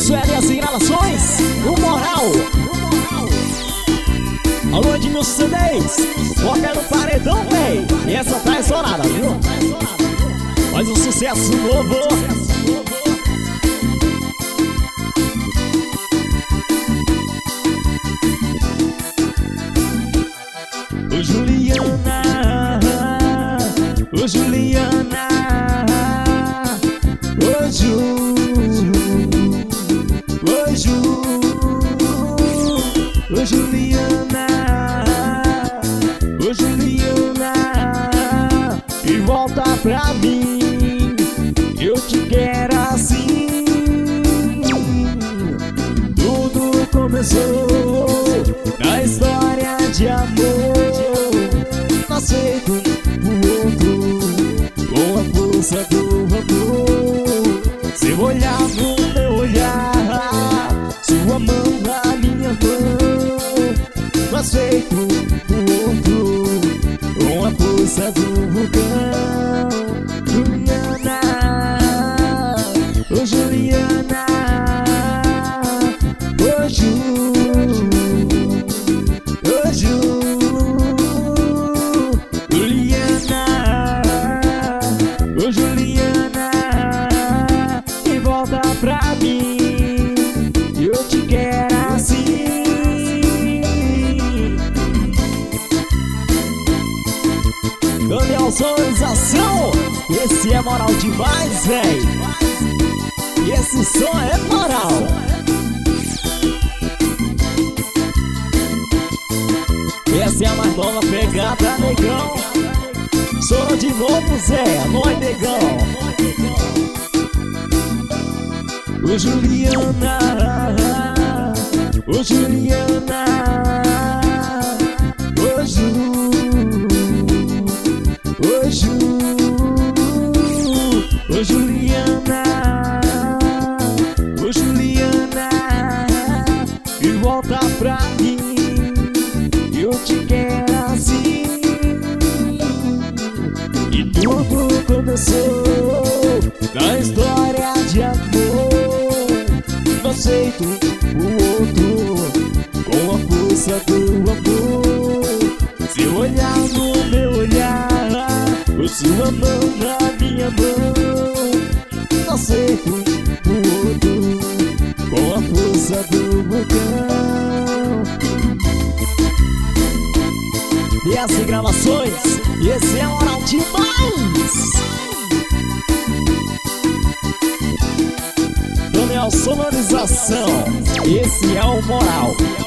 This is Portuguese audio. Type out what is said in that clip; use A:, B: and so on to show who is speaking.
A: Isso é as gravações, o moral. Alô de meus CDs, toca no paredão, véi. E essa tá estourada, viu? Faz um sucesso novo. Ô Juliana, ô Juliana, ô Ju, ô Ju, ô Juliana, ô Juliana, e volta pra mim, eu te quero assim. Tudo começou na história de amor. Não aceito o outro com a força do amor. Seu olhar no meu olhar, sua mão na minha mão. Não aceito o outro com a força do vulcão. Juliana, ô Juliana, ô Ju, ô Ju. Ô Juliana, e volta pra mim, eu te quero assim. Daniel Sonorização, esse é moral demais, véi. Esse som é moral. Essa é a mais nova pegada, negão. Sou de novo, Zé, nós negão. Ô Juliana, ô Juliana, ô Ju, ô Ju, ô Juliana, ô Juliana, e volta pra mim, eu te quero assim. E tudo começou na história de amor. Não aceito o outro com a força do amor. Seu olhar no meu olhar, sua mão na minha mão. Não aceito o outro com a força do vulcão. E as gravações, esse é moral demais. Daniel Sonorização, esse é o moral.